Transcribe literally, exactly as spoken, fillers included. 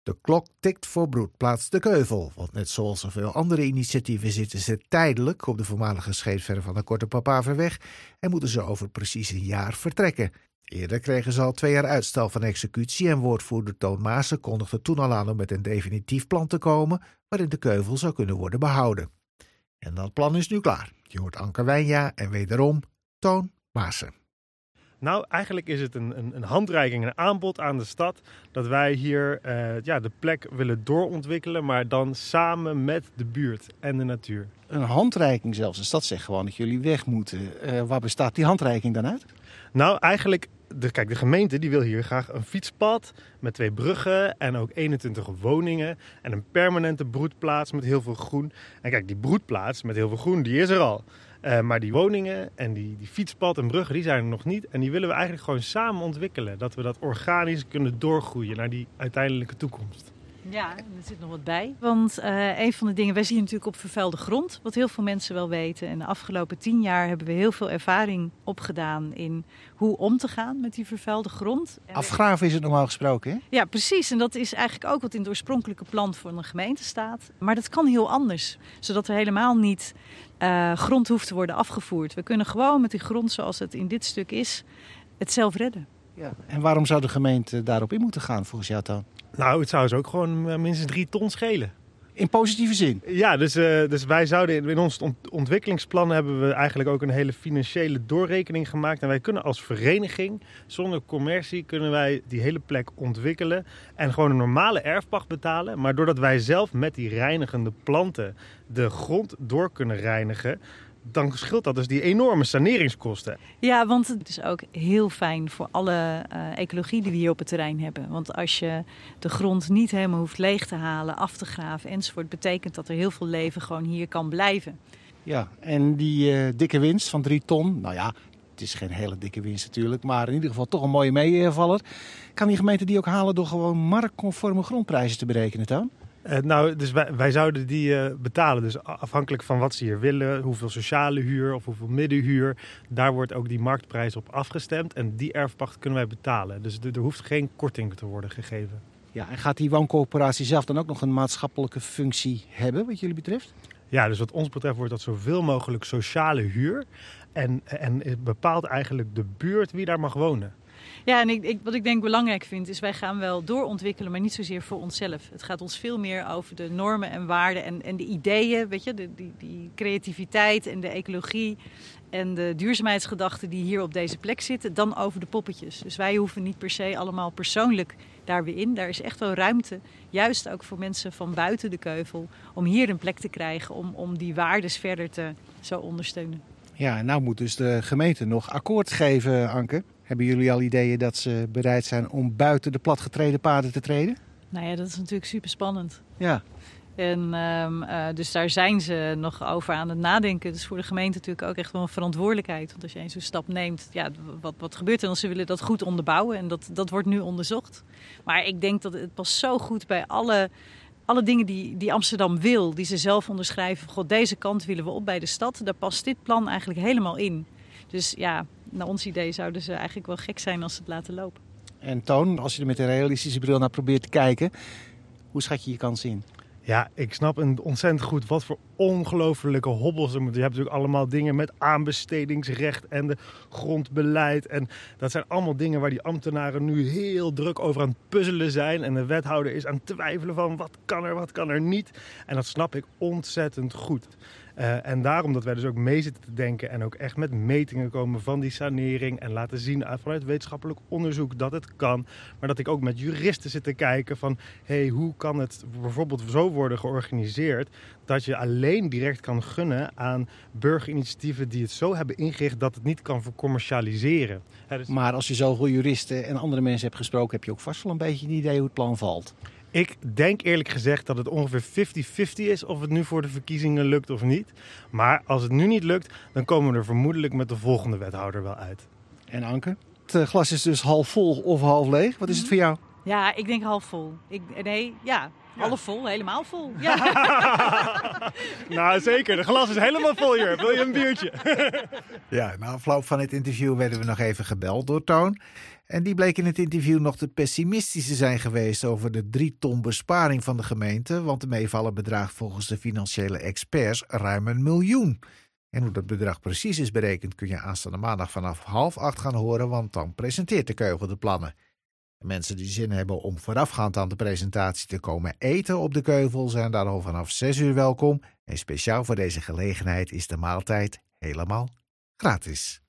De klok tikt voor Broedplaats De Keuvel, want net zoals zoveel andere initiatieven zitten ze tijdelijk op de voormalige scheepswerf van de Korte Papaverweg en moeten ze over precies een jaar vertrekken. Eerder kregen ze al twee jaar uitstel van executie en woordvoerder Toon Maassen kondigde toen al aan om met een definitief plan te komen waarin de Keuvel zou kunnen worden behouden. En dat plan is nu klaar. Je hoort Anke Wijnja en wederom Toon Maassen. Nou, eigenlijk is het een, een, een handreiking, een aanbod aan de stad dat wij hier uh, ja, de plek willen doorontwikkelen, maar dan samen met de buurt en de natuur. Een handreiking zelfs. De stad zegt gewoon dat jullie weg moeten. Uh, waar bestaat die handreiking dan uit? Nou, eigenlijk, de, kijk, de gemeente die wil hier graag een fietspad met twee bruggen en ook eenentwintig woningen en een permanente broedplaats met heel veel groen. En kijk, die broedplaats met heel veel groen, die is er al. Uh, maar die woningen en die, die fietspad en bruggen, die zijn er nog niet. En die willen we eigenlijk gewoon samen ontwikkelen. Dat we dat organisch kunnen doorgroeien naar die uiteindelijke toekomst. Ja, en er zit nog wat bij. Want uh, een van de dingen, wij zien natuurlijk op vervuilde grond, wat heel veel mensen wel weten. En de afgelopen tien jaar hebben we heel veel ervaring opgedaan in hoe om te gaan met die vervuilde grond. Afgraven is het normaal gesproken, hè? Ja, precies. En dat is eigenlijk ook wat in het oorspronkelijke plan voor een gemeente staat. Maar dat kan heel anders, zodat er helemaal niet uh, grond hoeft te worden afgevoerd. We kunnen gewoon met die grond zoals het in dit stuk is, het zelf redden. Ja. En waarom zou de gemeente daarop in moeten gaan volgens jou, Toon? Nou, het zou ze ook gewoon minstens drie ton schelen. In positieve zin? Ja, dus, uh, dus wij zouden in ons ont- ontwikkelingsplan hebben we eigenlijk ook een hele financiële doorrekening gemaakt. En wij kunnen als vereniging, zonder commercie, kunnen wij die hele plek ontwikkelen. En gewoon een normale erfpacht betalen. Maar doordat wij zelf met die reinigende planten de grond door kunnen reinigen, dan scheelt dat dus die enorme saneringskosten. Ja, want het is ook heel fijn voor alle uh, ecologie die we hier op het terrein hebben. Want als je de grond niet helemaal hoeft leeg te halen, af te graven enzovoort, betekent dat er heel veel leven gewoon hier kan blijven. Ja, en die uh, dikke winst van drie ton, nou ja, het is geen hele dikke winst natuurlijk, maar in ieder geval toch een mooie meevaller. Kan die gemeente die ook halen door gewoon marktconforme grondprijzen te berekenen, Toon? Uh, nou, dus wij, wij zouden die uh, betalen. Dus afhankelijk van wat ze hier willen, hoeveel sociale huur of hoeveel middenhuur, daar wordt ook die marktprijs op afgestemd. En die erfpacht kunnen wij betalen. Dus er, er hoeft geen korting te worden gegeven. Ja, en gaat die wooncoöperatie zelf dan ook nog een maatschappelijke functie hebben, wat jullie betreft? Ja, dus wat ons betreft wordt dat zoveel mogelijk sociale huur. En, en het bepaalt eigenlijk de buurt wie daar mag wonen. Ja, en ik, ik, wat ik denk belangrijk vind is, wij gaan wel doorontwikkelen, maar niet zozeer voor onszelf. Het gaat ons veel meer over de normen en waarden en, en de ideeën, weet je, de, die, die creativiteit en de ecologie en de duurzaamheidsgedachten die hier op deze plek zitten, dan over de poppetjes. Dus wij hoeven niet per se allemaal persoonlijk daar weer in. Daar is echt wel ruimte, juist ook voor mensen van buiten de Keuvel, om hier een plek te krijgen, om, om die waardes verder te zo ondersteunen. Ja, en nou moet dus de gemeente nog akkoord geven, Anke. Hebben jullie al ideeën dat ze bereid zijn om buiten de platgetreden paden te treden? Nou ja, dat is natuurlijk super spannend. Ja. En um, uh, dus daar zijn ze nog over aan het nadenken. Dus voor de gemeente natuurlijk ook echt wel een verantwoordelijkheid. Want als je eens zo'n stap neemt, ja, wat, wat gebeurt er dan? Ze willen dat goed onderbouwen en dat, dat wordt nu onderzocht. Maar ik denk dat het past zo goed bij alle, alle dingen die, die Amsterdam wil, die ze zelf onderschrijven. God, deze kant willen we op bij de stad. Daar past dit plan eigenlijk helemaal in. Dus ja, naar ons idee zouden ze eigenlijk wel gek zijn als ze het laten lopen. En Toon, als je er met een realistische bril naar probeert te kijken, hoe schat je je kans in? Ja, ik snap een ontzettend goed wat voor ongelofelijke hobbels er moeten. Je hebt natuurlijk allemaal dingen met aanbestedingsrecht en de grondbeleid. En dat zijn allemaal dingen waar die ambtenaren nu heel druk over aan het puzzelen zijn. En de wethouder is aan het twijfelen van wat kan er, wat kan er niet. En dat snap ik ontzettend goed. Uh, en daarom dat wij dus ook mee zitten te denken en ook echt met metingen komen van die sanering en laten zien vanuit wetenschappelijk onderzoek dat het kan. Maar dat ik ook met juristen zit te kijken van, hey, hoe kan het bijvoorbeeld zo worden georganiseerd dat je alleen direct kan gunnen aan burgerinitiatieven die het zo hebben ingericht dat het niet kan vercommercialiseren. Ja, dus... Maar als je zoveel juristen en andere mensen hebt gesproken, heb je ook vast wel een beetje een idee hoe het plan valt. Ik denk eerlijk gezegd dat het ongeveer vijftig vijftig is of het nu voor de verkiezingen lukt of niet. Maar als het nu niet lukt, dan komen we er vermoedelijk met de volgende wethouder wel uit. En Anke, het glas is dus half vol of half leeg. Wat is het voor jou? Ja, ik denk half vol. Ik, nee, ja, Ja. half vol, helemaal vol. Ja. Nou, zeker. De glas is helemaal vol hier. Wil je een biertje? Ja, na afloop van het interview werden we nog even gebeld door Toon. En die bleek in het interview nog te pessimistisch te zijn geweest over de drie ton besparing van de gemeente. Want de meevaller bedraagt volgens de financiële experts ruim een miljoen. En hoe dat bedrag precies is berekend kun je aanstaande maandag vanaf half acht gaan horen, want dan presenteert de Keugel de plannen. En mensen die zin hebben om voorafgaand aan de presentatie te komen eten op de Keuvel zijn daar al vanaf zes uur welkom. En speciaal voor deze gelegenheid is de maaltijd helemaal gratis.